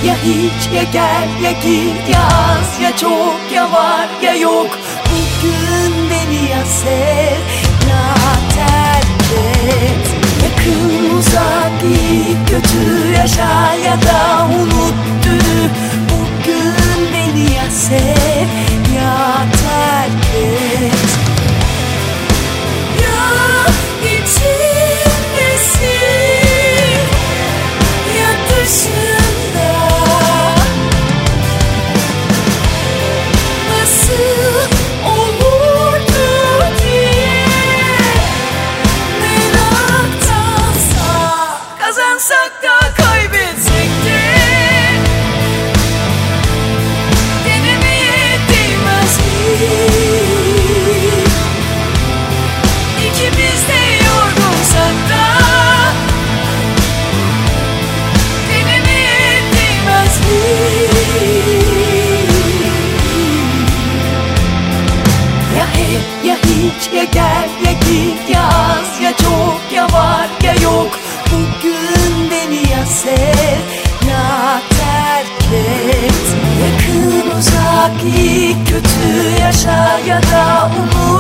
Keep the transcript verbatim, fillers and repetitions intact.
ya hiç, ya gel ya git, ya az ya çok, ya var ya yok. Bugün beni ya sev ya terk et. Yakın uzak iyi kötü yaşa ya da unut dünü. Bugün beni ya sev ya terk et. Ya içimdesin ya dışında, nasıl olurdu diye meraktansa, kazansak da kaybetsek de denemeye değmez mi? İkimiz de yorgunsak da denemeye değmez mi? Ya hep ya hiç, ya gel ya git, ya az ya çok, ya var ya yok. Bugün beni ya sev ya terk et. Yakın uzak iyi kötü yaşa ya da unut.